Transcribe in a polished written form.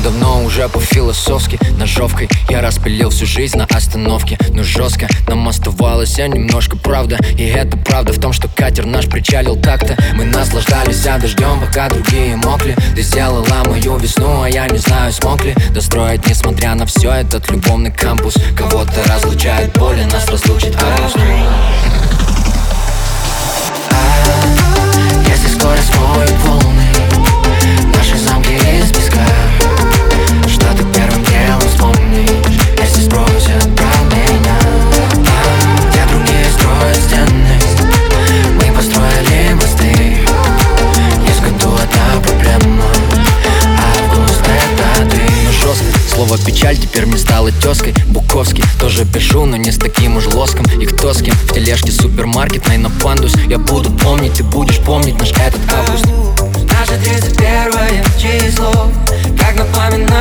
давным-давно уже по-философски ножовкой я распилил всю жизнь на остановке. Но жестко нам оставалось немножко, правда. И это правда в том, что катер наш причалил так-то. Мы наслаждались дождем, пока другие мокли. Ты сделала мою весну, а я не знаю, смог ли достроить, несмотря на все, этот любовный кампус. Кого-то разлучает боль, и нас разлучит август. Если скоро смоют волны наши замки из песка, что ты первым делом вспомнишь, если спросят про меня? Где другие строят стены, мы построили мосты. Есть в году одна проблема, август — это ты. Но жестко, слово печаль теперь мне стало тезкой. Буковский тоже пишу, но не с таким уж лоском. И кто с кем в тележке супермаркетной на пандус. Я буду помнить, ты будешь помнить наш этот август. Наше 31 число, как напоминает